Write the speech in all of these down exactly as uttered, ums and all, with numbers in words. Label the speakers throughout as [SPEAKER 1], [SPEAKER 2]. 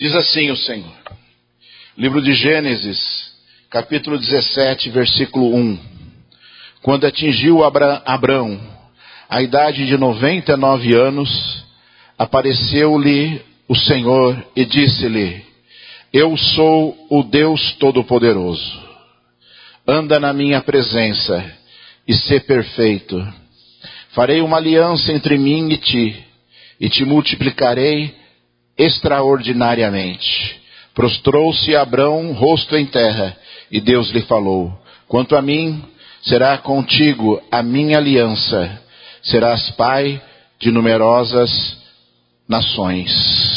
[SPEAKER 1] Diz assim o Senhor, livro de Gênesis, capítulo dezessete, versículo um. Quando atingiu Abra- Abrão a idade de noventa e nove anos, apareceu-lhe o Senhor e disse-lhe: Eu sou o Deus Todo-Poderoso. Anda na minha presença e sê perfeito. Farei uma aliança entre mim e ti, e te multiplicarei extraordinariamente. Prostrou-se Abrão rosto em terra, e Deus lhe falou: Quanto a mim, será contigo a minha aliança. Serás pai de numerosas nações.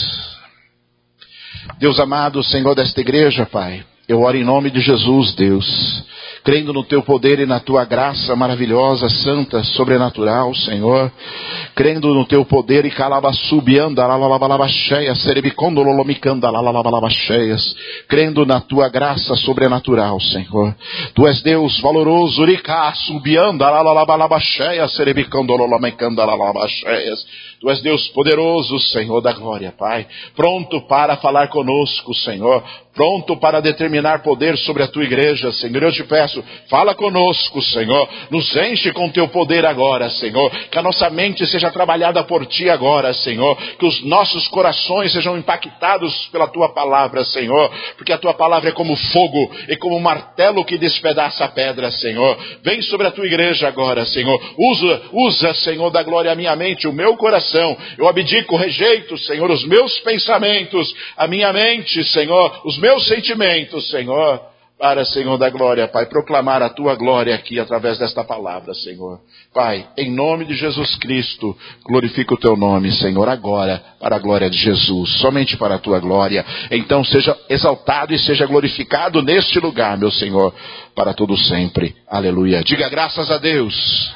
[SPEAKER 1] Deus amado, Senhor desta igreja, Pai, eu oro em nome de Jesus, Deus, crendo no Teu poder e na Tua graça maravilhosa, santa, sobrenatural, Senhor, crendo no Teu poder e calabassubianda, lalalabalabacheias, serebicondololomicanda, lalalabalabacheias, crendo na Tua graça sobrenatural, Senhor. Tu és Deus valoroso, uricá, subianda, lalalabalabacheias, serebicondololomicanda, lalalabalabacheias. Tu és Deus poderoso, Senhor da glória, Pai, pronto para falar conosco, Senhor, pronto para determinar poder sobre a Tua igreja, Senhor. Eu te peço, fala conosco, Senhor, nos enche com Teu poder agora, Senhor, que a nossa mente seja trabalhada por Ti agora, Senhor, que os nossos corações sejam impactados pela Tua palavra, Senhor, porque a Tua palavra é como fogo e como um martelo que despedaça a pedra, Senhor. Vem sobre a Tua igreja agora, Senhor, usa, usa, Senhor da glória, a minha mente, o meu coração. Eu abdico, rejeito, Senhor, os meus pensamentos, a minha mente, Senhor, os meus sentimentos, Senhor, para, Senhor da glória, Pai, proclamar a Tua glória aqui através desta palavra, Senhor. Pai, em nome de Jesus Cristo, glorifica o Teu nome, Senhor, agora, para a glória de Jesus, somente para a Tua glória. Então seja exaltado e seja glorificado neste lugar, meu Senhor, para todo sempre. Aleluia. Diga graças a Deus.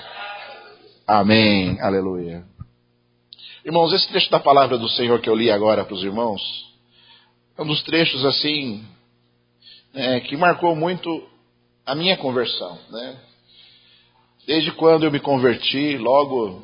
[SPEAKER 1] Amém. Aleluia. Irmãos, esse trecho da palavra do Senhor que eu li agora para os irmãos, é um dos trechos assim, é, que marcou muito a minha conversão, né? Desde quando eu me converti, logo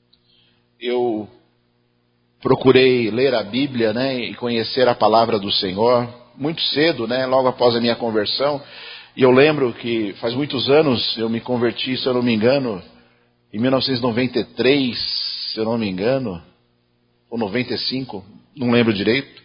[SPEAKER 1] eu procurei ler a Bíblia, né, e conhecer a palavra do Senhor, muito cedo, né, logo após a minha conversão. E eu lembro que faz muitos anos eu me converti, se eu não me engano, em mil novecentos e noventa e três, se eu não me engano, ou noventa e cinco, não lembro direito.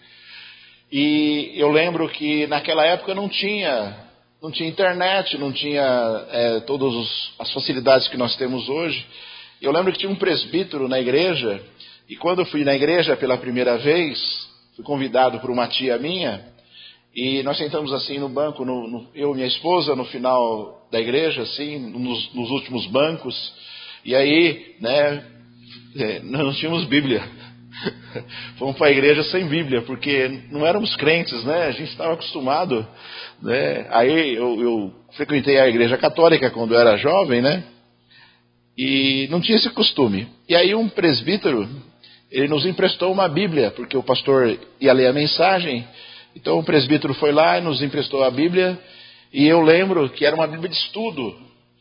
[SPEAKER 1] E eu lembro que naquela época não tinha, não tinha internet, não tinha é, todas os, as facilidades que nós temos hoje. Eu lembro que tinha um presbítero na igreja, e quando eu fui na igreja pela primeira vez, fui convidado por uma tia minha, e nós sentamos assim no banco, no, no, eu e minha esposa, no final da igreja, assim, nos, nos últimos bancos, e aí, né, é, nós não tínhamos Bíblia. Fomos para a igreja sem Bíblia, porque não éramos crentes, né? A gente estava acostumado, né? Aí eu, eu frequentei a igreja católica quando eu era jovem, né? E não tinha esse costume. E aí um presbítero, ele nos emprestou uma Bíblia, porque o pastor ia ler a mensagem. Então o presbítero foi lá e nos emprestou a Bíblia. E eu lembro que era uma Bíblia de estudo.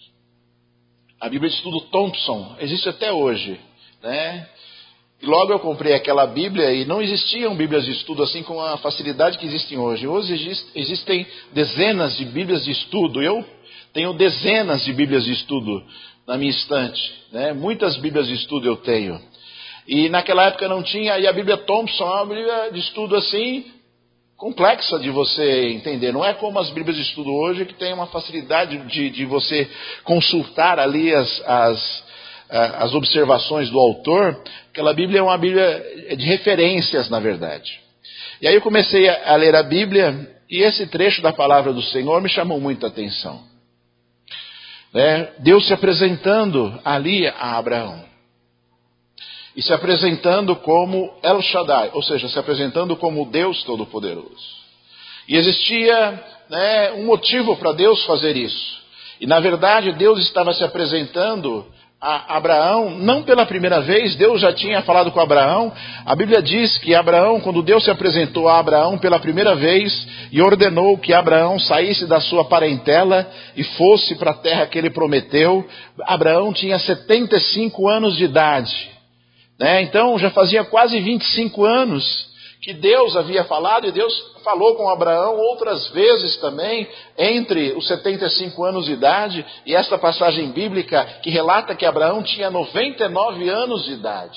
[SPEAKER 1] A Bíblia de estudo Thompson, existe até hoje, né? E logo eu comprei aquela Bíblia e não existiam Bíblias de estudo assim com a facilidade que existem hoje. Hoje existem dezenas de Bíblias de estudo. Eu tenho dezenas de Bíblias de estudo na minha estante, né? Muitas Bíblias de estudo eu tenho. E naquela época não tinha, e a Bíblia Thompson é uma Bíblia de estudo assim, complexa de você entender. Não é como as Bíblias de estudo hoje, que tem uma facilidade de, de você consultar ali as... as as observações do autor. Aquela Bíblia é uma Bíblia de referências, na verdade. E aí eu comecei a ler a Bíblia, e esse trecho da palavra do Senhor me chamou muita atenção. Né? Deus se apresentando ali a Abraão. E se apresentando como El Shaddai, ou seja, se apresentando como Deus Todo-Poderoso. E existia, né, um motivo para Deus fazer isso. E na verdade Deus estava se apresentando a Abraão, não pela primeira vez. Deus já tinha falado com Abraão. A Bíblia diz que Abraão, quando Deus se apresentou a Abraão pela primeira vez e ordenou que Abraão saísse da sua parentela e fosse para a terra que ele prometeu, Abraão tinha setenta e cinco anos de idade, né? Então já fazia quase vinte e cinco anos que Deus havia falado, e Deus falou com Abraão outras vezes também, entre os setenta e cinco anos de idade, e esta passagem bíblica que relata que Abraão tinha noventa e nove anos de idade.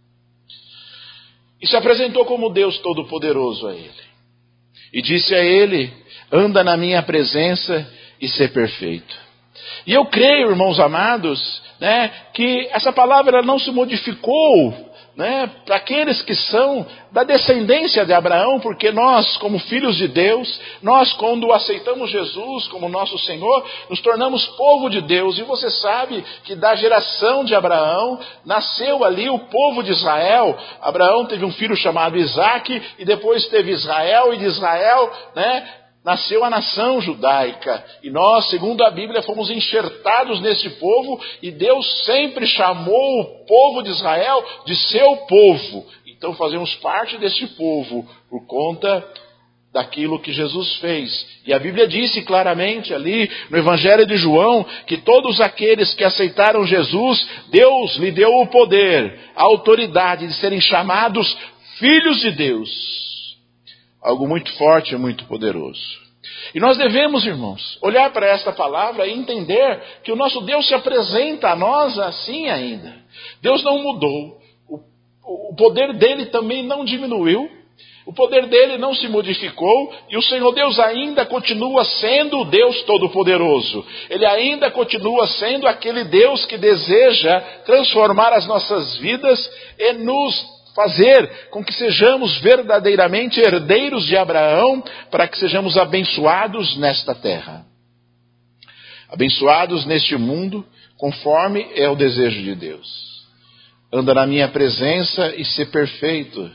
[SPEAKER 1] E se apresentou como Deus Todo-Poderoso a ele. E disse a ele: anda na minha presença e ser perfeito. E eu creio, irmãos amados, né, que essa palavra ela não se modificou, né, para aqueles que são da descendência de Abraão, porque nós, como filhos de Deus, nós quando aceitamos Jesus como nosso Senhor, nos tornamos povo de Deus. E você sabe que da geração de Abraão, nasceu ali o povo de Israel. Abraão teve um filho chamado Isaque, e depois teve Israel, e de Israel, né, nasceu a nação judaica. E nós, segundo a Bíblia, fomos enxertados nesse povo, e Deus sempre chamou o povo de Israel de seu povo. Então fazemos parte desse povo por conta daquilo que Jesus fez. E a Bíblia disse claramente ali no Evangelho de João que todos aqueles que aceitaram Jesus, Deus lhe deu o poder, a autoridade de serem chamados filhos de Deus. Algo muito forte e muito poderoso. E nós devemos, irmãos, olhar para esta palavra e entender que o nosso Deus se apresenta a nós assim ainda. Deus não mudou. O, o poder dele também não diminuiu. O poder dele não se modificou. E o Senhor Deus ainda continua sendo o Deus Todo-Poderoso. Ele ainda continua sendo aquele Deus que deseja transformar as nossas vidas e nos fazer com que sejamos verdadeiramente herdeiros de Abraão, para que sejamos abençoados nesta terra. Abençoados neste mundo, conforme é o desejo de Deus. Anda na minha presença e ser perfeito,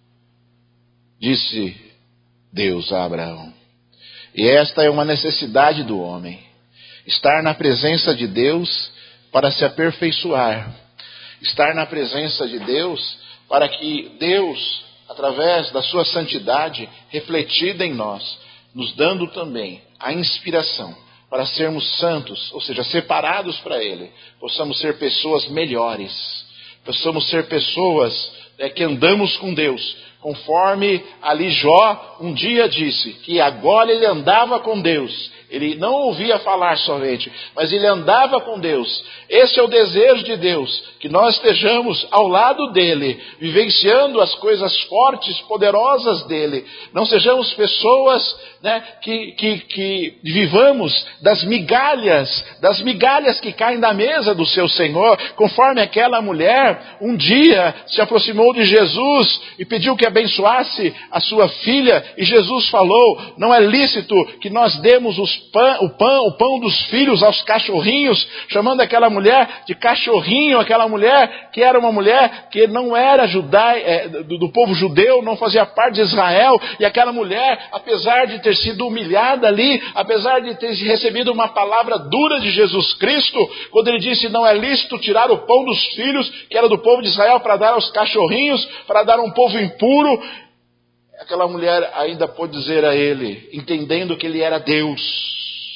[SPEAKER 1] disse Deus a Abraão. E esta é uma necessidade do homem. Estar na presença de Deus para se aperfeiçoar. Estar na presença de Deus para que Deus, através da sua santidade refletida em nós, nos dando também a inspiração para sermos santos, ou seja, separados para Ele, possamos ser pessoas melhores, possamos ser pessoas é, que andamos com Deus, conforme ali Jó um dia disse, que agora ele andava com Deus. Ele não ouvia falar somente, mas ele andava com Deus. Esse é o desejo de Deus, que nós estejamos ao lado dele, vivenciando as coisas fortes, poderosas dele. Não sejamos pessoas, né, que, que, que vivamos das migalhas, das migalhas que caem da mesa do seu Senhor, conforme aquela mulher um dia se aproximou de Jesus e pediu que abençoasse a sua filha, e Jesus falou: não é lícito que nós demos os Pão, o, pão, o pão dos filhos aos cachorrinhos, chamando aquela mulher de cachorrinho, aquela mulher que era uma mulher que não era judai, é, do, do povo judeu, não fazia parte de Israel, e aquela mulher, apesar de ter sido humilhada ali, apesar de ter recebido uma palavra dura de Jesus Cristo, quando ele disse: não é lícito tirar o pão dos filhos, que era do povo de Israel, para dar aos cachorrinhos, para dar a um povo impuro, aquela mulher ainda pôde dizer a ele, entendendo que ele era Deus,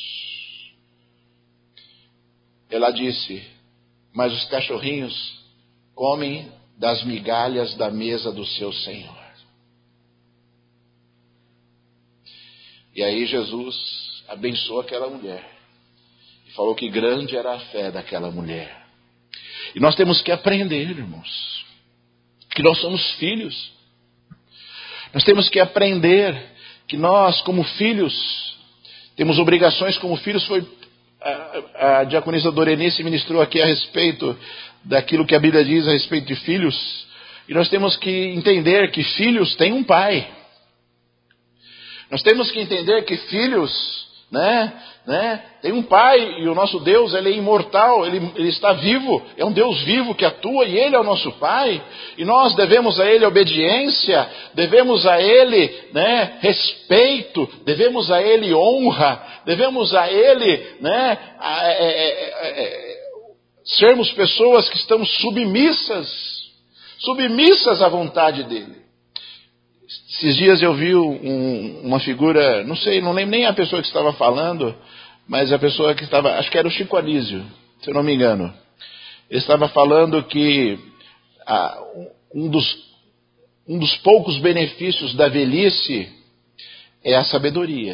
[SPEAKER 1] ela disse: mas os cachorrinhos comem das migalhas da mesa do seu Senhor. E aí Jesus abençoou aquela mulher e falou que grande era a fé daquela mulher. E nós temos que aprender, irmãos, que nós somos filhos. Nós temos que aprender que nós, como filhos, temos obrigações como filhos. Foi a, a diaconisa Dorenice ministrou aqui a respeito daquilo que a Bíblia diz a respeito de filhos. E nós temos que entender que filhos têm um pai. Nós temos que entender que filhos, né, né, tem um pai, e o nosso Deus, ele é imortal, ele, ele está vivo, é um Deus vivo que atua, e ele é o nosso pai, e nós devemos a ele obediência, devemos a ele, né, respeito, devemos a ele honra, devemos a ele, né, a, a, a, a, sermos pessoas que estamos submissas, submissas à vontade dele. Esses dias eu vi um, uma figura, não sei, não lembro nem a pessoa que estava falando, mas a pessoa que estava, acho que era o Chico Anísio, se eu não me engano. Ele estava falando que ah, um dos um dos poucos benefícios da velhice é a sabedoria.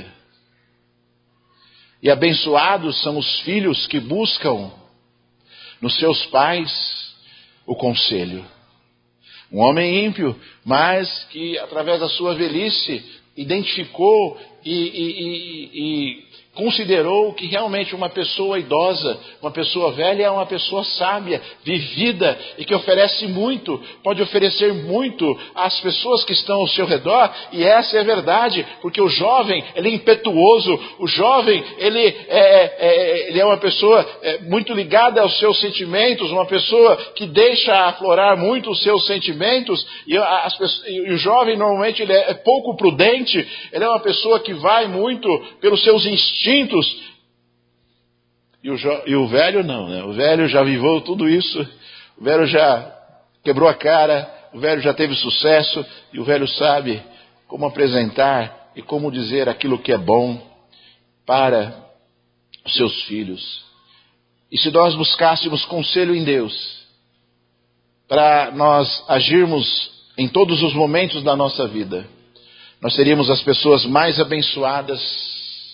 [SPEAKER 1] E abençoados são os filhos que buscam nos seus pais o conselho. Um homem ímpio, mas que através da sua velhice identificou e, e, e, e considerou que realmente uma pessoa idosa, uma pessoa velha é uma pessoa sábia, vivida e que oferece muito, pode oferecer muito às pessoas que estão ao seu redor, e essa é a verdade, porque o jovem, ele é impetuoso, o jovem, ele é, é, ele é uma pessoa é, muito ligada aos seus sentimentos, uma pessoa que deixa aflorar muito os seus sentimentos, e, as, e o jovem normalmente ele é, é pouco prudente, ele é uma pessoa que vai muito pelos seus instintos. E o, jo... e o velho não, né? O velho já viveu tudo isso, o velho já quebrou a cara, o velho já teve sucesso, e o velho sabe como apresentar e como dizer aquilo que é bom para os seus filhos. E se nós buscássemos conselho em Deus, para nós agirmos em todos os momentos da nossa vida, nós seríamos as pessoas mais abençoadas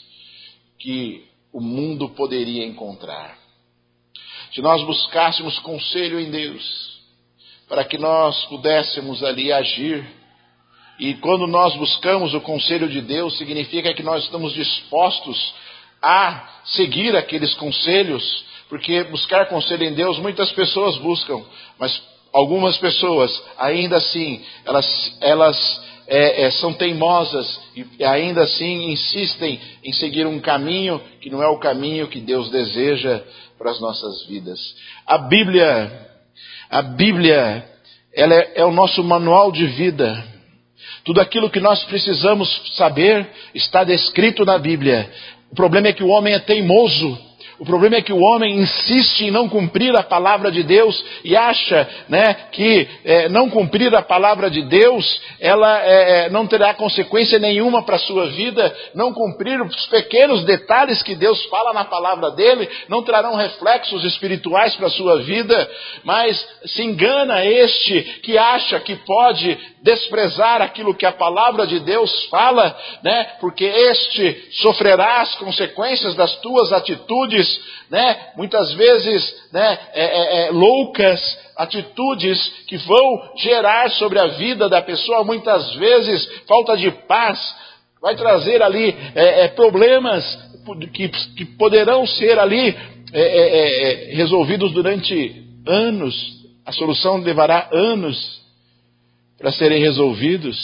[SPEAKER 1] que o mundo poderia encontrar. Se nós buscássemos conselho em Deus, para que nós pudéssemos ali agir, e quando nós buscamos o conselho de Deus, significa que nós estamos dispostos a seguir aqueles conselhos, porque buscar conselho em Deus muitas pessoas buscam, mas algumas pessoas ainda assim, elas, elas É, é, são teimosas e ainda assim insistem em seguir um caminho que não é o caminho que Deus deseja para as nossas vidas. A Bíblia, a Bíblia, ela é, é o nosso manual de vida. Tudo aquilo que nós precisamos saber está descrito na Bíblia. O problema é que o homem é teimoso. O problema é que o homem insiste em não cumprir a palavra de Deus e acha, né, que é, não cumprir a palavra de Deus, ela é, não terá consequência nenhuma para a sua vida. Não cumprir os pequenos detalhes que Deus fala na palavra dele não trarão reflexos espirituais para a sua vida. Mas se engana este que acha que pode desprezar aquilo que a palavra de Deus fala, né, porque este sofrerá as consequências das tuas atitudes, né, muitas vezes, né, é, é, é, loucas atitudes que vão gerar sobre a vida da pessoa, muitas vezes falta de paz, vai trazer ali é, é, problemas que, que poderão ser ali é, é, é, resolvidos durante anos. A solução levará anos para serem resolvidos.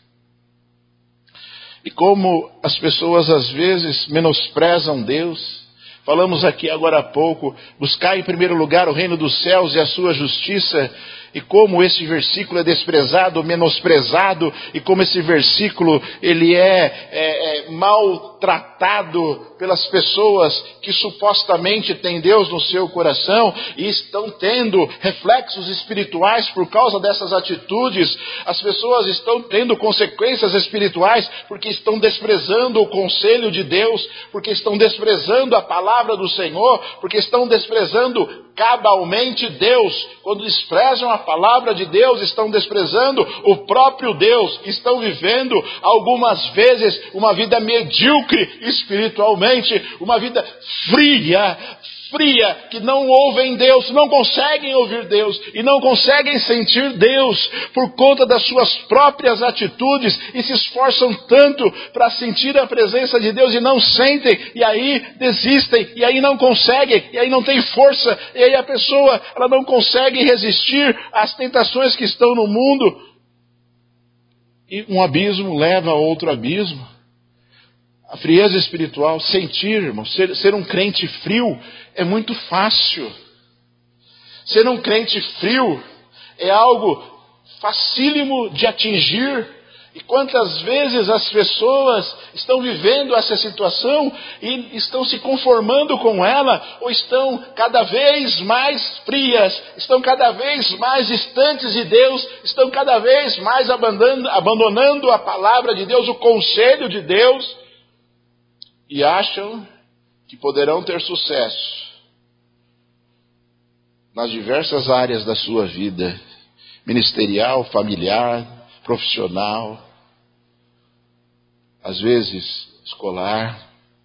[SPEAKER 1] E como as pessoas às vezes menosprezam Deus. Falamos aqui agora há pouco, buscar em primeiro lugar o reino dos céus e a sua justiça, e como esse versículo é desprezado, menosprezado, e como esse versículo ele é, é, é maltratado pelas pessoas que supostamente têm Deus no seu coração e estão tendo reflexos espirituais por causa dessas atitudes. As pessoas estão tendo consequências espirituais porque estão desprezando o conselho de Deus, porque estão desprezando a palavra do Senhor, porque estão desprezando cabalmente Deus. Quando desprezam a palavra de Deus, estão desprezando o próprio Deus, estão vivendo algumas vezes uma vida medíocre espiritualmente, uma vida fria, fria, que não ouvem Deus, não conseguem ouvir Deus e não conseguem sentir Deus por conta das suas próprias atitudes e se esforçam tanto para sentir a presença de Deus e não sentem, e aí desistem, e aí não conseguem, e aí não tem força, e aí a pessoa ela não consegue resistir às tentações que estão no mundo, e um abismo leva a outro abismo. A frieza espiritual, sentir, irmão, ser, ser um crente frio é muito fácil. Ser um crente frio é algo facílimo de atingir. E quantas vezes as pessoas estão vivendo essa situação e estão se conformando com ela, ou estão cada vez mais frias, estão cada vez mais distantes de Deus, estão cada vez mais abandonando, abandonando a palavra de Deus, o conselho de Deus, e acham que poderão ter sucesso nas diversas áreas da sua vida, ministerial, familiar, profissional, às vezes escolar.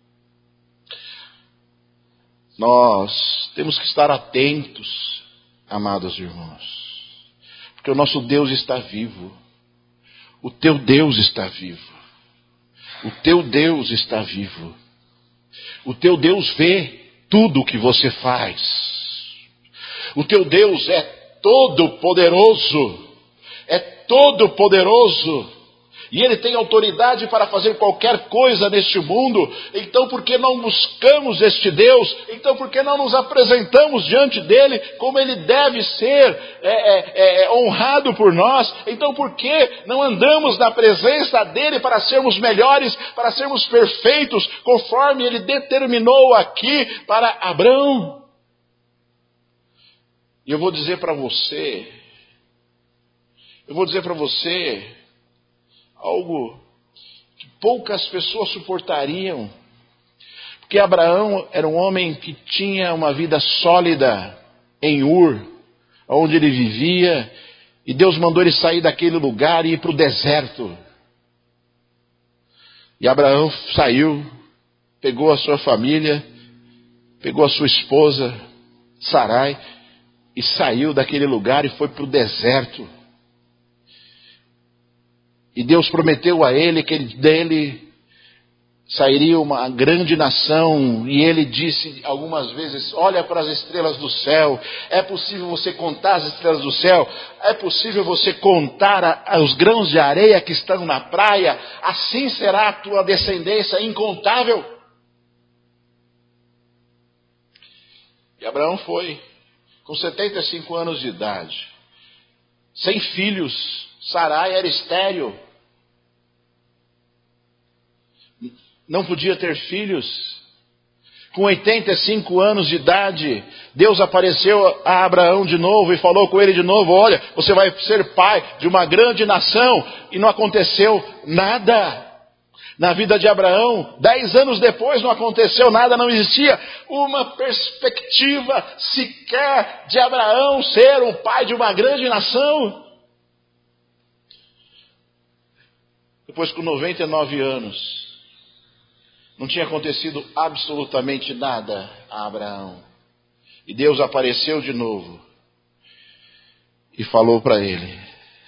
[SPEAKER 1] Nós temos que estar atentos, amados irmãos, porque o nosso Deus está vivo, o teu Deus está vivo, o teu Deus está vivo, o teu Deus vê tudo o que você faz, o teu Deus é todo poderoso, é todo poderoso, e Ele tem autoridade para fazer qualquer coisa neste mundo. Então por que não buscamos este Deus? Então por que não nos apresentamos diante dEle como Ele deve ser é, é, é, honrado por nós? Então por que não andamos na presença dEle para sermos melhores, para sermos perfeitos, conforme Ele determinou aqui para Abraão? E eu vou dizer para você, eu vou dizer para você, algo que poucas pessoas suportariam, porque Abraão era um homem que tinha uma vida sólida em Ur, onde ele vivia, e Deus mandou ele sair daquele lugar e ir para o deserto. E Abraão saiu, pegou a sua família, pegou a sua esposa, Sarai, e saiu daquele lugar e foi para o deserto. E Deus prometeu a ele que ele, dele sairia uma grande nação. E ele disse algumas vezes, olha para as estrelas do céu. É possível você contar as estrelas do céu? É possível você contar a, a, os grãos de areia que estão na praia? Assim será a tua descendência incontável. E Abraão foi, com setenta e cinco anos de idade, sem filhos. Sarai era estéril, não podia ter filhos. Com oitenta e cinco anos de idade, Deus apareceu a Abraão de novo e falou com ele de novo, olha, você vai ser pai de uma grande nação. E não aconteceu nada na vida de Abraão. Dez anos depois não aconteceu nada, não existia uma perspectiva sequer de Abraão ser um pai de uma grande nação. Depois, com noventa e nove anos, não tinha acontecido absolutamente nada a Abraão. E Deus apareceu de novo e falou para ele,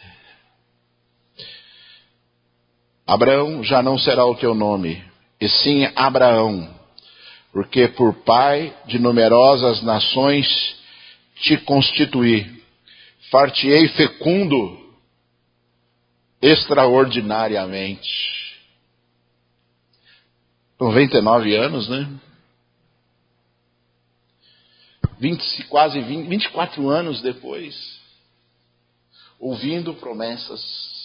[SPEAKER 1] Abraão já não será o teu nome, e sim Abraão, porque por pai de numerosas nações te constituí, far-te-ei fecundo extraordinariamente. noventa e nove anos, né? vinte, quase vinte, vinte e quatro anos depois, ouvindo promessas.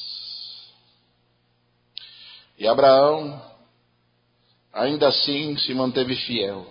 [SPEAKER 1] E Abraão, ainda assim, se manteve fiel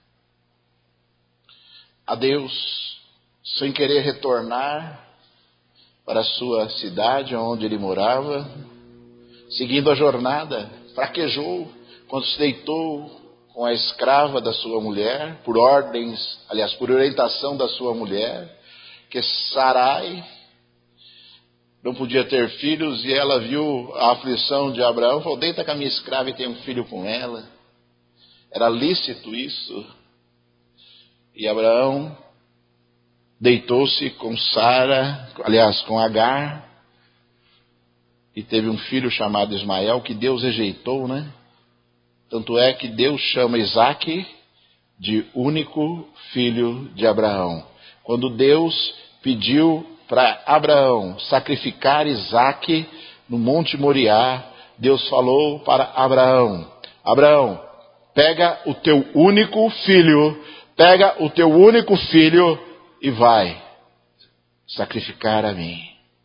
[SPEAKER 1] a Deus, sem querer retornar para a sua cidade, onde ele morava, seguindo a jornada, fraquejou quando se deitou com a escrava da sua mulher, por ordens, aliás, por orientação da sua mulher, que Sarai não podia ter filhos, e ela viu a aflição de Abraão, falou, deita com a minha escrava e tem um filho com ela. Era lícito isso. E Abraão deitou-se com Sara, aliás, com Agar, e teve um filho chamado Ismael, que Deus rejeitou, né? Tanto é que Deus chama Isaque de único filho de Abraão. Quando Deus pediu para Abraão sacrificar Isaque no Monte Moriá, Deus falou para Abraão, Abraão, pega o teu único filho, pega o teu único filho e vai sacrificar a mim.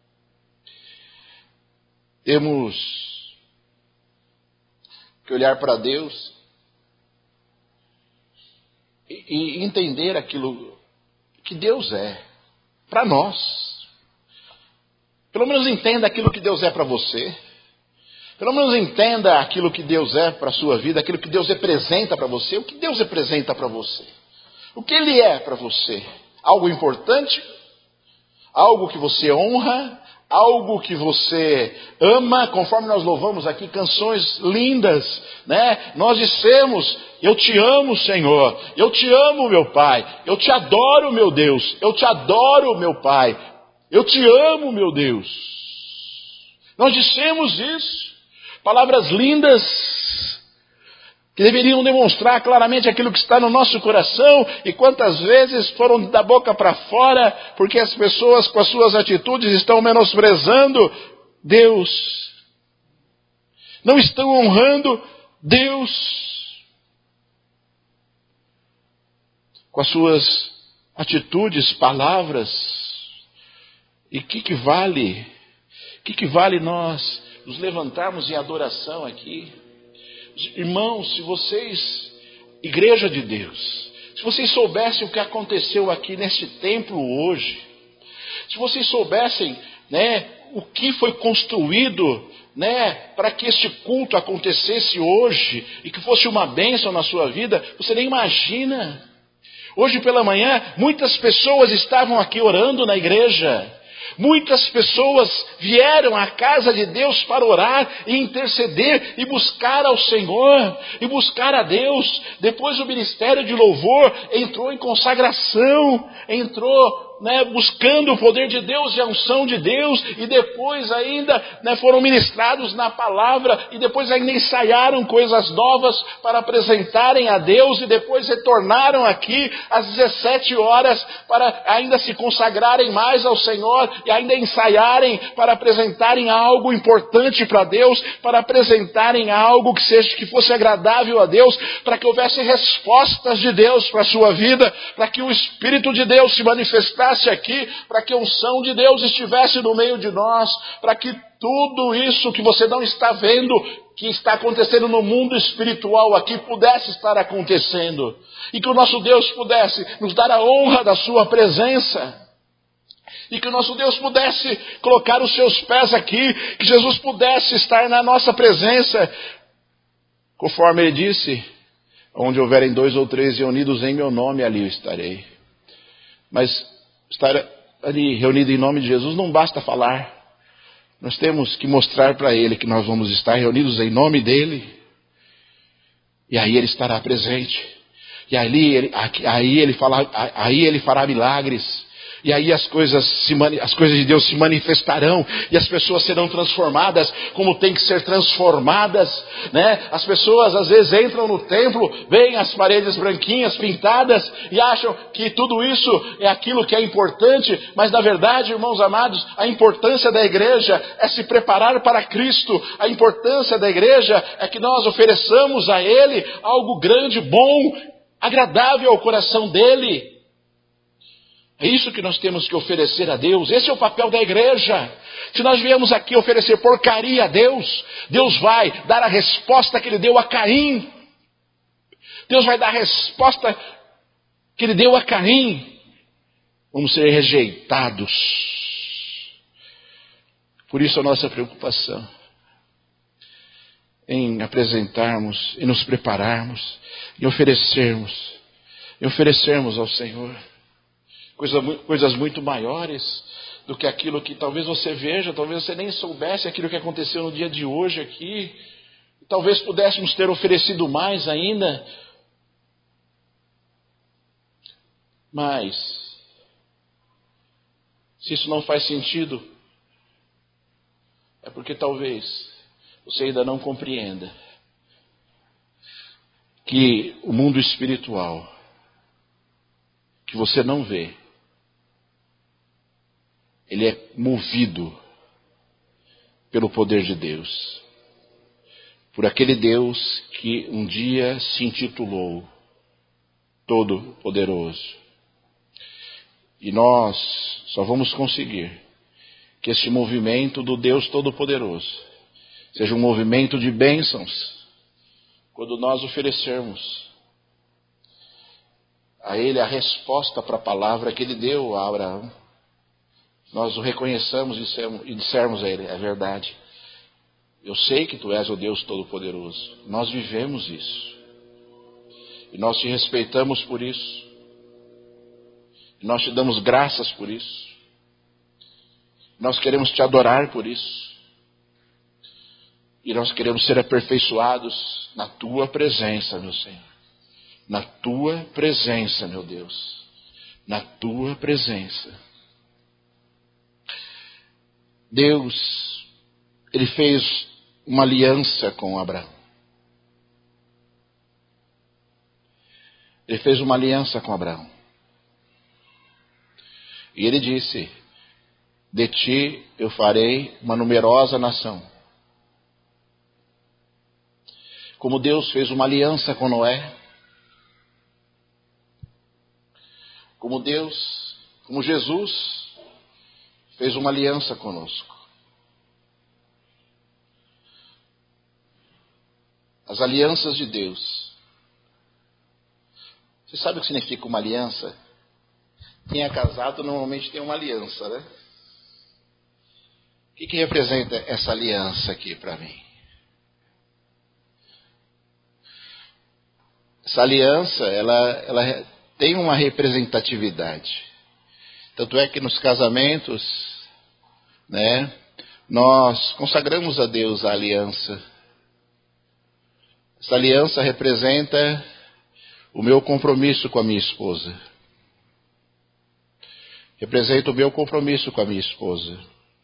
[SPEAKER 1] Temos que olhar para Deus e, e entender aquilo que Deus é para nós. Pelo menos entenda aquilo que Deus é para você. Pelo menos entenda aquilo que Deus é para a sua vida, aquilo que Deus representa para você. O que Deus representa para você? O que Ele é para você? Algo importante? Algo que você honra? algo que você ama, conforme nós louvamos aqui canções lindas, né? Nós dissemos: eu te amo, Senhor, eu te amo, meu Pai, eu te adoro, meu Deus, eu te adoro, meu Pai, eu te amo, meu Deus. Nós dissemos isso, palavras lindas, que deveriam demonstrar claramente aquilo que está no nosso coração, e quantas vezes foram da boca para fora, porque as pessoas com as suas atitudes estão menosprezando Deus, não estão honrando Deus, com as suas atitudes, palavras. E o que que vale? O que que vale nós nos levantarmos em adoração aqui? Irmãos, se vocês, igreja de Deus, se vocês soubessem o que aconteceu aqui neste templo hoje, se vocês soubessem, né, o que foi construído, né, para que este culto acontecesse hoje e que fosse uma bênção na sua vida, você nem imagina. Hoje pela manhã, muitas pessoas estavam aqui orando na igreja. Muitas pessoas vieram à casa de Deus para orar e interceder e buscar ao Senhor, e buscar a Deus. Depois o ministério de louvor entrou em consagração, entrou, né, buscando o poder de Deus e a unção de Deus, e depois ainda, né, foram ministrados na palavra, e depois ainda ensaiaram coisas novas para apresentarem a Deus, e depois retornaram aqui às dezessete horas para ainda se consagrarem mais ao Senhor, e ainda ensaiarem para apresentarem algo importante para Deus, para apresentarem algo que seja, que fosse agradável a Deus, para que houvesse respostas de Deus para a sua vida, para que o Espírito de Deus se manifestasse aqui, para que a unção de Deus estivesse no meio de nós, para que tudo isso que você não está vendo, que está acontecendo no mundo espiritual aqui, pudesse estar acontecendo, e que o nosso Deus pudesse nos dar a honra da sua presença, e que o nosso Deus pudesse colocar os seus pés aqui, que Jesus pudesse estar na nossa presença, conforme ele disse: onde houverem dois ou três reunidos em meu nome, ali eu estarei. Mas estar ali reunido em nome de Jesus não basta falar. Nós temos que mostrar para Ele que nós vamos estar reunidos em nome dEle. E aí Ele estará presente. E ali ele, aí ele, fala, aí ele fará milagres. E aí as coisas, se, as coisas de Deus se manifestarão, e as pessoas serão transformadas como tem que ser transformadas, né? As pessoas às vezes entram no templo, veem as paredes branquinhas, pintadas, e acham que tudo isso é aquilo que é importante, mas na verdade, irmãos amados, a importância da igreja é se preparar para Cristo. A importância da igreja é que nós ofereçamos a Ele algo grande, bom, agradável ao coração dEle. É isso que nós temos que oferecer a Deus. Esse é o papel da igreja. Se nós viemos aqui oferecer porcaria a Deus, Deus vai dar a resposta que Ele deu a Caim. Deus vai dar a resposta que Ele deu a Caim. Vamos ser rejeitados. Por isso a nossa preocupação em apresentarmos, em nos prepararmos, em oferecermos, em oferecermos ao Senhor Coisa, coisas muito maiores do que aquilo que talvez você veja, talvez você nem soubesse aquilo que aconteceu no dia de hoje aqui. Talvez pudéssemos ter oferecido mais ainda. Mas, se isso não faz sentido, é porque talvez você ainda não compreenda que o mundo espiritual, que você não vê, ele é movido pelo poder de Deus. Por aquele Deus que um dia se intitulou Todo-Poderoso. E nós só vamos conseguir que este movimento do Deus Todo-Poderoso seja um movimento de bênçãos quando nós oferecermos a Ele a resposta para a palavra que Ele deu a Abraão. Nós o reconheçamos e dissermos a Ele: é verdade, eu sei que Tu és o Deus Todo-Poderoso. Nós vivemos isso. E nós Te respeitamos por isso. E nós Te damos graças por isso. Nós queremos te adorar por isso. E nós queremos ser aperfeiçoados na tua presença, meu Senhor. Na tua presença, meu Deus. Na tua presença. Deus, Ele fez uma aliança com Abraão. Ele fez uma aliança com Abraão. E Ele disse: de ti eu farei uma numerosa nação. Como Deus fez uma aliança com Noé, como Deus, como Jesus fez uma aliança conosco. As alianças de Deus. Você sabe o que significa uma aliança? Quem é casado normalmente tem uma aliança, né? O que, que representa essa aliança aqui para mim? Essa aliança, ela, ela tem uma representatividade. Tanto é que nos casamentos, né, nós consagramos a Deus a aliança. Essa aliança representa o meu compromisso com a minha esposa. Representa o meu compromisso com a minha esposa.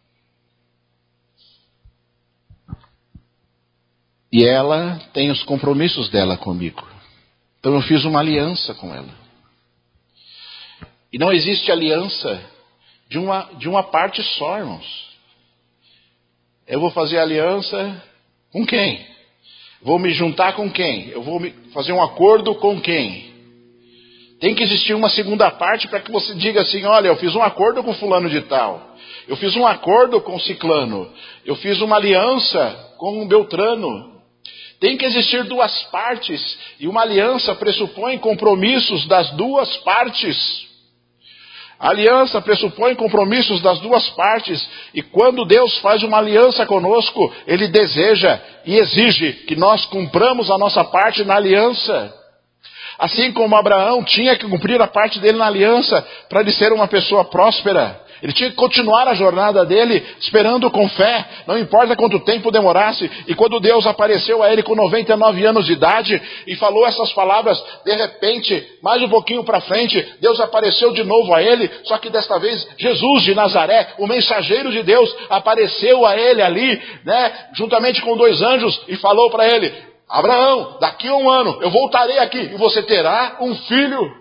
[SPEAKER 1] E ela tem os compromissos dela comigo. Então eu fiz uma aliança com ela. E não existe aliança de uma, de uma parte só, irmãos. Eu vou fazer aliança com quem? Vou me juntar com quem? Eu vou me fazer um acordo com quem? Tem que existir uma segunda parte para que você diga assim: olha, eu fiz um acordo com fulano de tal. Eu fiz um acordo com ciclano. Eu fiz uma aliança com Beltrano. Tem que existir duas partes, e uma aliança pressupõe compromissos das duas partes. A aliança pressupõe compromissos das duas partes, e quando Deus faz uma aliança conosco, Ele deseja e exige que nós cumpramos a nossa parte na aliança. Assim como Abraão tinha que cumprir a parte dele na aliança para ele ser uma pessoa próspera. Ele tinha que continuar a jornada dele, esperando com fé, não importa quanto tempo demorasse. E quando Deus apareceu a ele com noventa e nove anos de idade e falou essas palavras, de repente, mais um pouquinho para frente, Deus apareceu de novo a ele, só que desta vez Jesus de Nazaré, o mensageiro de Deus, apareceu a ele ali, né, juntamente com dois anjos, e falou para ele: Abraão, daqui a um ano eu voltarei aqui e você terá um filho.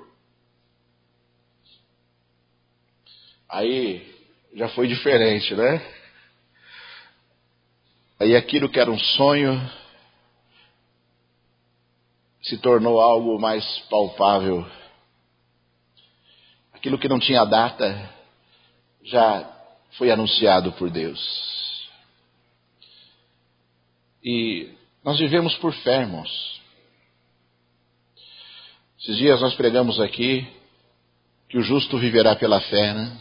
[SPEAKER 1] Aí já foi diferente, né? Aí aquilo que era um sonho se tornou algo mais palpável. Aquilo que não tinha data já foi anunciado por Deus. E nós vivemos por fé, irmãos. Esses dias nós pregamos aqui que o justo viverá pela fé, né?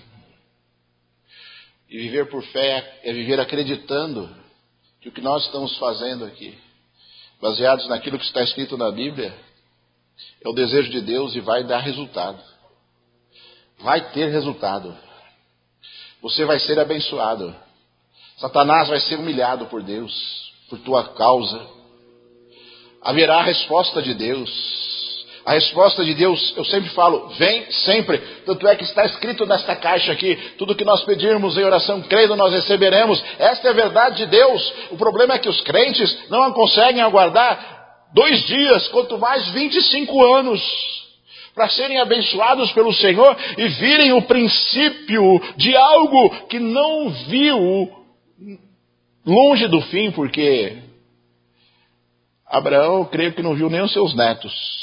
[SPEAKER 1] E viver por fé é viver acreditando que o que nós estamos fazendo aqui, baseados naquilo que está escrito na Bíblia, é o desejo de Deus e vai dar resultado. Vai ter resultado. Você vai ser abençoado. Satanás vai ser humilhado por Deus, por tua causa. Haverá a resposta de Deus. A resposta de Deus, eu sempre falo, vem sempre. Tanto é que está escrito nesta caixa aqui: tudo que nós pedirmos em oração, crendo, nós receberemos. Esta é a verdade de Deus. O problema é que os crentes não conseguem aguardar dois dias, quanto mais vinte e cinco anos, para serem abençoados pelo Senhor e virem o princípio de algo que não viu longe do fim, porque Abraão, eu creio que não viu nem os seus netos.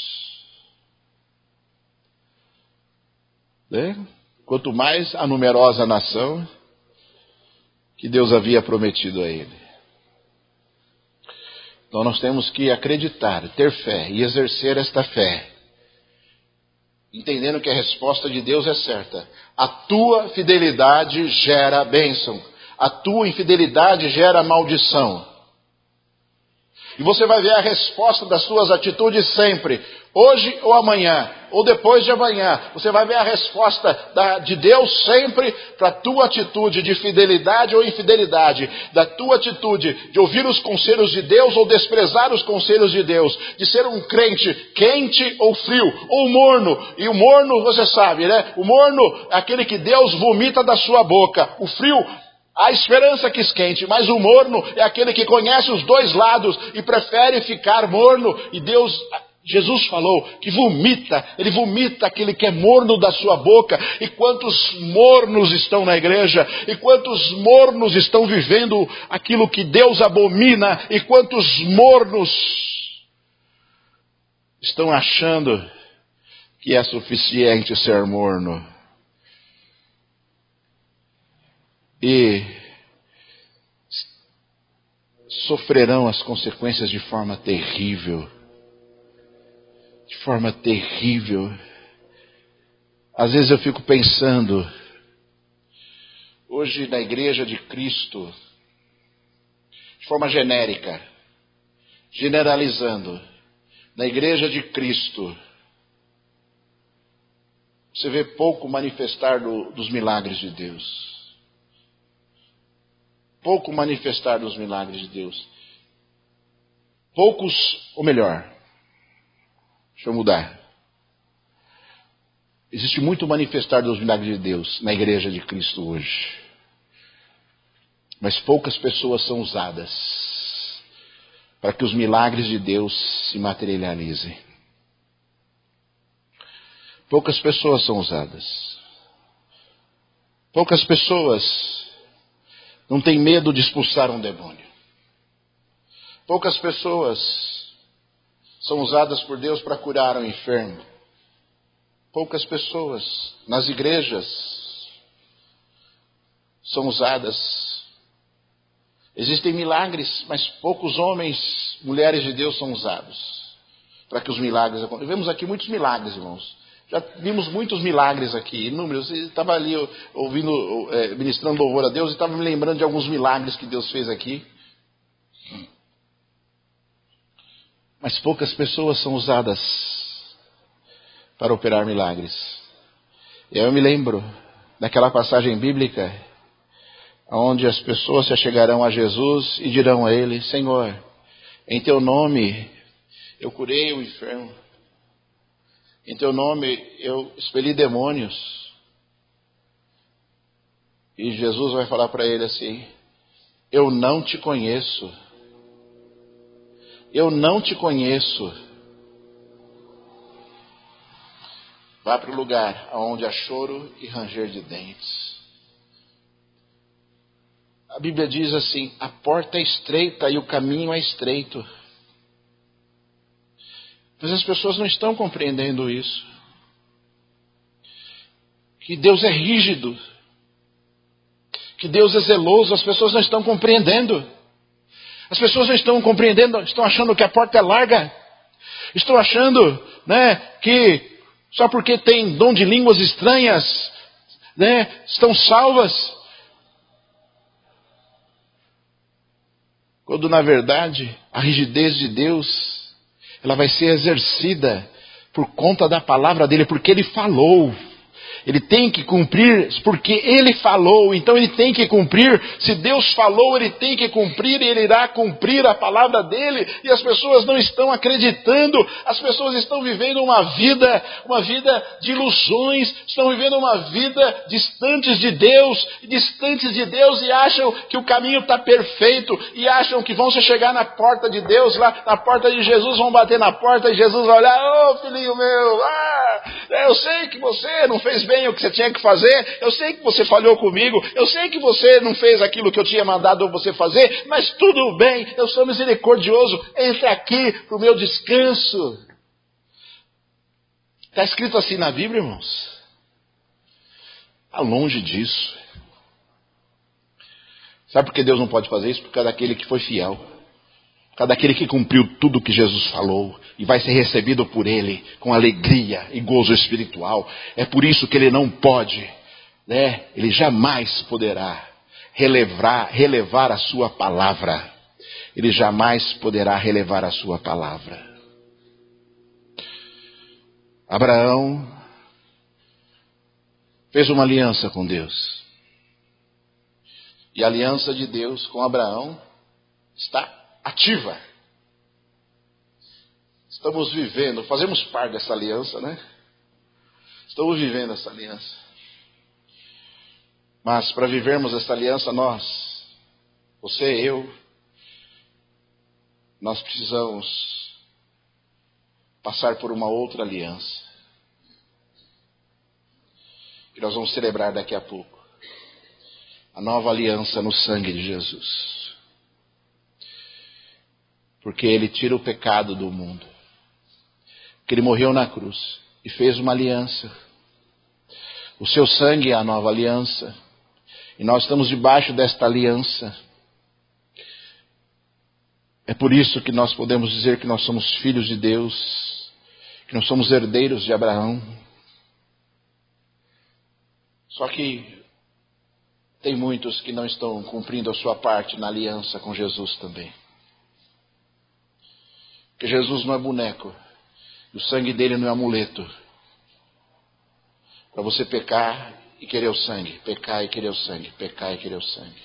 [SPEAKER 1] Né? Quanto mais a numerosa nação que Deus havia prometido a ele. Então nós temos que acreditar, ter fé e exercer esta fé, entendendo que a resposta de Deus é certa. A tua fidelidade gera bênção, a tua infidelidade gera maldição. E você vai ver a resposta das suas atitudes sempre, hoje ou amanhã, ou depois de amanhã. Você vai ver a resposta da, de Deus sempre para a tua atitude de fidelidade ou infidelidade, da tua atitude de ouvir os conselhos de Deus ou desprezar os conselhos de Deus, de ser um crente quente ou frio, ou morno. E o morno, você sabe, né? O morno é aquele que Deus vomita da sua boca. O frio, a esperança que esquente, mas o morno é aquele que conhece os dois lados e prefere ficar morno. E Deus, Jesus falou que vomita, Ele vomita aquele que é morno da sua boca. E quantos mornos estão na igreja, e quantos mornos estão vivendo aquilo que Deus abomina, e quantos mornos estão achando que é suficiente ser morno. E sofrerão as consequências de forma terrível. De forma terrível. Às vezes eu fico pensando, hoje na igreja de Cristo, de forma genérica, generalizando, na igreja de Cristo, você vê pouco manifestar do, dos milagres de Deus. Pouco manifestar dos milagres de Deus. Poucos, ou melhor, deixa eu mudar. Existe muito manifestar dos milagres de Deus na igreja de Cristo hoje. Mas poucas pessoas são usadas para que os milagres de Deus se materializem. Poucas pessoas são usadas. Poucas pessoas não têm medo de expulsar um demônio. Poucas pessoas são usadas por Deus para curar um enfermo. Poucas pessoas nas igrejas são usadas. Existem milagres, mas poucos homens, mulheres de Deus são usados para que os milagres aconteçam. Vemos aqui muitos milagres, irmãos. Já vimos muitos milagres aqui, inúmeros. Eu estava ali ouvindo, ministrando louvor a Deus e estava me lembrando de alguns milagres que Deus fez aqui. Mas poucas pessoas são usadas para operar milagres. E eu me lembro daquela passagem bíblica onde as pessoas se achegarão a Jesus e dirão a Ele: Senhor, em Teu nome eu curei o enfermo. Em Teu nome eu expeli demônios. E Jesus vai falar para ele assim: eu não te conheço. Eu não te conheço. Vá para o lugar onde há choro e ranger de dentes. A Bíblia diz assim: a porta é estreita e o caminho é estreito. Mas as pessoas não estão compreendendo isso. Que Deus é rígido. Que Deus é zeloso. As pessoas não estão compreendendo. As pessoas não estão compreendendo. Estão achando que a porta é larga. Estão achando, né, que só porque tem dom de línguas estranhas, né, estão salvas. Quando na verdade a rigidez de Deus, ela vai ser exercida por conta da palavra dele, porque ele falou. Ele tem que cumprir, porque ele falou, então ele tem que cumprir. Se Deus falou, ele tem que cumprir, e ele irá cumprir a palavra dele. E as pessoas não estão acreditando, as pessoas estão vivendo uma vida, uma vida de ilusões, estão vivendo uma vida distantes de Deus, distantes de Deus, e acham que o caminho está perfeito, e acham que vão se chegar na porta de Deus, lá na porta de Jesus, vão bater na porta, e Jesus vai olhar: ô oh, filhinho meu, ah, eu sei que você não fez bem o que você tinha que fazer, eu sei que você falhou comigo, eu sei que você não fez aquilo que eu tinha mandado você fazer, mas tudo bem, eu sou misericordioso, entre aqui para o meu descanso. Está escrito assim na Bíblia, irmãos? Está longe disso. Sabe por que Deus não pode fazer isso? Por causa daquele que foi fiel. Por causa daquele que cumpriu tudo o que Jesus falou e vai ser recebido por Ele com alegria e gozo espiritual. É por isso que Ele não pode, né? Ele jamais poderá relevar, relevar a sua palavra. Ele jamais poderá relevar a sua palavra. Abraão fez uma aliança com Deus. E a aliança de Deus com Abraão está ativa. Estamos vivendo, fazemos parte dessa aliança, né? Estamos vivendo essa aliança. Mas para vivermos essa aliança, nós, você e eu, nós precisamos passar por uma outra aliança. Que nós vamos celebrar daqui a pouco. A nova aliança no sangue de Jesus. Porque Ele tira o pecado do mundo. Porque Ele morreu na cruz e fez uma aliança. O seu sangue é a nova aliança. E nós estamos debaixo desta aliança. É por isso que nós podemos dizer que nós somos filhos de Deus. Que nós somos herdeiros de Abraão. Só que tem muitos que não estão cumprindo a sua parte na aliança com Jesus também. Porque Jesus não é boneco. E o sangue dele não é amuleto. Para você pecar e querer o sangue. Pecar e querer o sangue. Pecar e querer o sangue.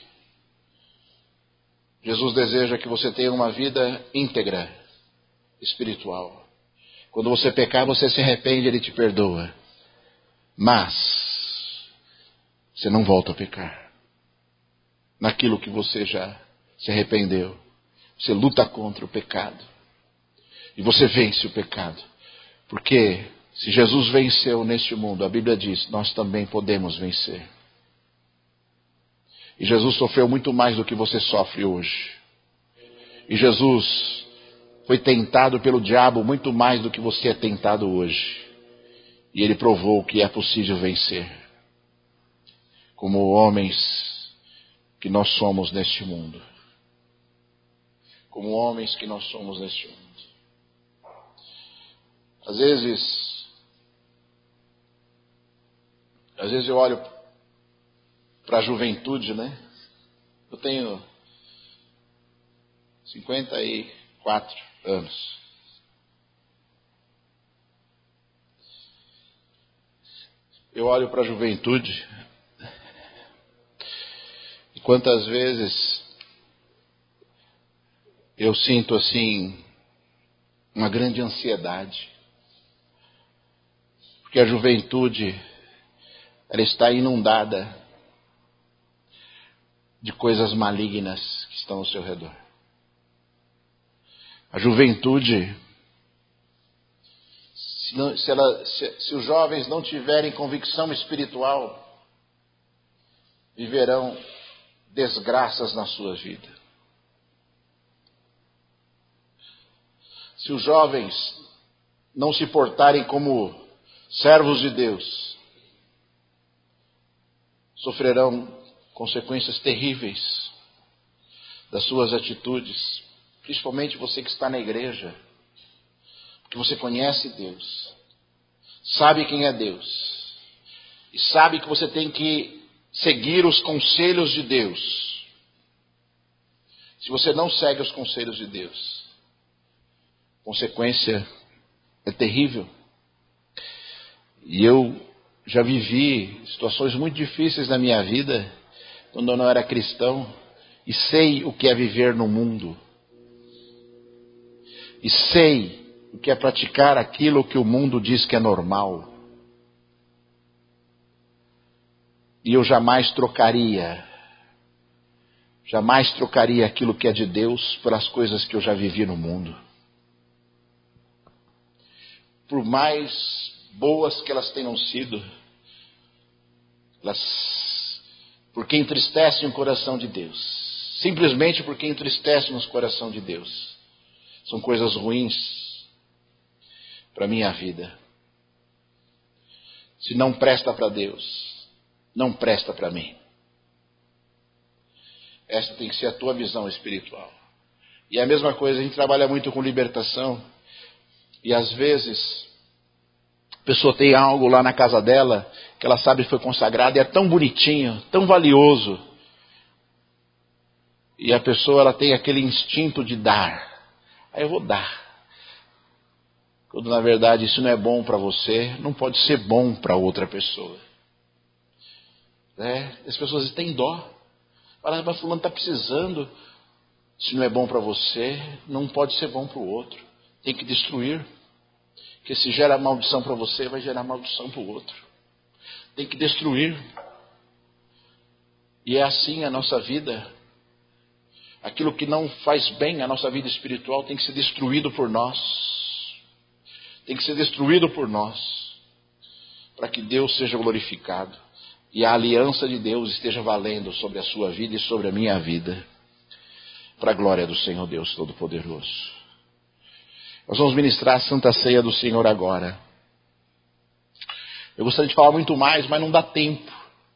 [SPEAKER 1] Jesus deseja que você tenha uma vida íntegra, espiritual. Quando você pecar, você se arrepende, Ele te perdoa. Mas você não volta a pecar. Naquilo que você já se arrependeu. Você luta contra o pecado. E você vence o pecado. Porque se Jesus venceu neste mundo, a Bíblia diz, nós também podemos vencer. E Jesus sofreu muito mais do que você sofre hoje. E Jesus foi tentado pelo diabo muito mais do que você é tentado hoje. E Ele provou que é possível vencer. Como homens que nós somos neste mundo. Como homens que nós somos neste mundo. Às vezes, às vezes eu olho para a juventude, né? Eu tenho cinquenta e quatro anos. Eu olho para a juventude e quantas vezes eu sinto assim uma grande ansiedade. Porque a juventude, ela está inundada de coisas malignas que estão ao seu redor. A juventude, se, não, se, ela, se, se os jovens não tiverem convicção espiritual, viverão desgraças na sua vida. Se os jovens não se portarem como servos de Deus, sofrerão consequências terríveis das suas atitudes, principalmente você que está na igreja, porque você conhece Deus, sabe quem é Deus, e sabe que você tem que seguir os conselhos de Deus. Se você não segue os conselhos de Deus, a consequência é terrível. E eu já vivi situações muito difíceis na minha vida, quando eu não era cristão, e sei o que é viver no mundo. E sei o que é praticar aquilo que o mundo diz que é normal. E eu jamais trocaria, jamais trocaria aquilo que é de Deus pelas coisas que eu já vivi no mundo. Por mais boas que elas tenham sido, elas, porque entristecem o coração de Deus, simplesmente porque entristecem o coração de Deus, são coisas ruins para a minha vida. Se não presta para Deus, não presta para mim. Essa tem que ser a tua visão espiritual. E é a mesma coisa, a gente trabalha muito com libertação, e às vezes a pessoa tem algo lá na casa dela, que ela sabe que foi consagrado, e é tão bonitinho, tão valioso. E a pessoa ela tem aquele instinto de dar. Aí eu vou dar. Quando na verdade isso não é bom para você, não pode ser bom para outra pessoa. É, as pessoas têm dó. Fala, mas fulano está precisando. Se não é bom para você, não pode ser bom para o outro. Tem que destruir. Porque se gera maldição para você, vai gerar maldição para o outro. Tem que destruir. E é assim a nossa vida. Aquilo que não faz bem à nossa vida espiritual tem que ser destruído por nós. Tem que ser destruído por nós. Para que Deus seja glorificado. E a aliança de Deus esteja valendo sobre a sua vida e sobre a minha vida. Para a glória do Senhor Deus Todo-Poderoso. Nós vamos ministrar a Santa Ceia do Senhor agora. Eu gostaria de falar muito mais, mas não dá tempo.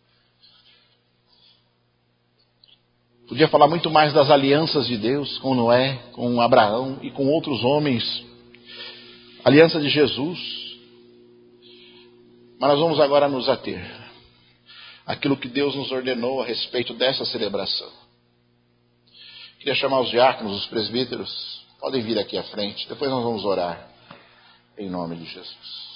[SPEAKER 1] Podia falar muito mais das alianças de Deus com Noé, com Abraão e com outros homens. Aliança de Jesus. Mas nós vamos agora nos ater àquilo que Deus nos ordenou a respeito dessa celebração. Queria chamar os diáconos, os presbíteros. Podem vir aqui à frente. Depois nós vamos orar. Em nome de Jesus.